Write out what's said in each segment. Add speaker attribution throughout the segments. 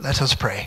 Speaker 1: Let us pray.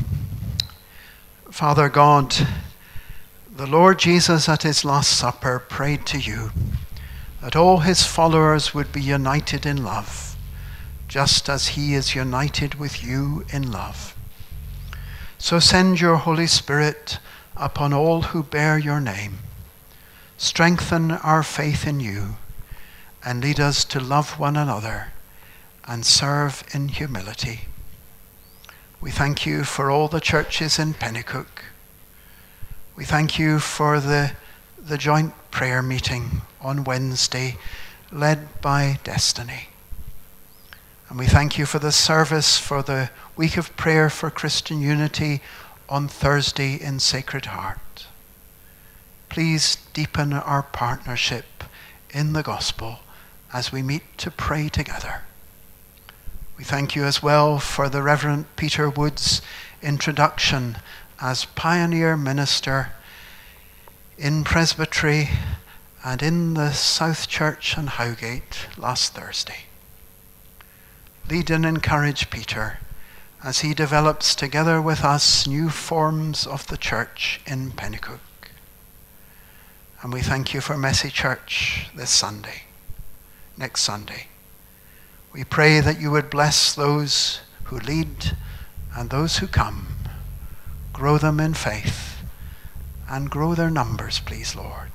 Speaker 1: Father God, the Lord Jesus at his Last Supper prayed to you that all his followers would be united in love, just as he is united with you in love. So send your Holy Spirit upon all who bear your name. Strengthen our faith in you and lead us to love one another and serve in humility. We thank you for all the churches in Pennycook. We thank you for the joint prayer meeting on Wednesday led by Destiny. And we thank you for the service for the week of prayer for Christian unity on Thursday in Sacred Heart. Please deepen our partnership in the gospel as we meet to pray together. We thank you as well for the Reverend Peter Wood's introduction as pioneer minister in Presbytery and in the South Church and Howgate last Thursday. Lead and encourage Peter as he develops together with us new forms of the church in Pennycook. And we thank you for Messy Church this Sunday, next Sunday. We pray that you would bless those who lead and those who come. Grow them in faith and grow their numbers, please, Lord.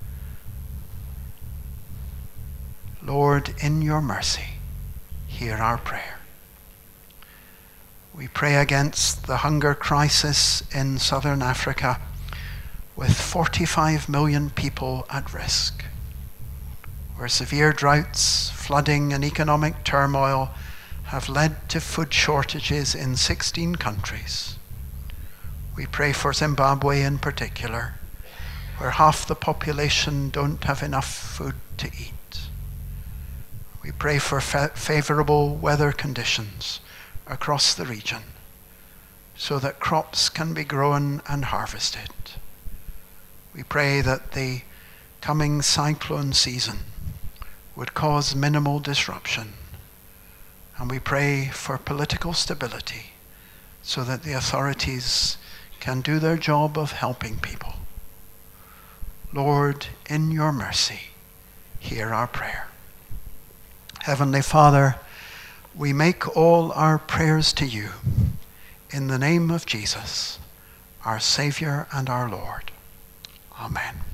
Speaker 1: Lord, in your mercy, hear our prayer. We pray against the hunger crisis in southern Africa with 45 million people at risk, where severe droughts, flooding and economic turmoil have led to food shortages in 16 countries. We pray for Zimbabwe in particular, where half the population don't have enough food to eat. We pray for favorable weather conditions across the region so that crops can be grown and harvested. We pray that the coming cyclone season would cause minimal disruption. And we pray for political stability so that the authorities can do their job of helping people. Lord, in your mercy, hear our prayer. Heavenly Father, we make all our prayers to you in the name of Jesus, our Savior and our Lord. Amen.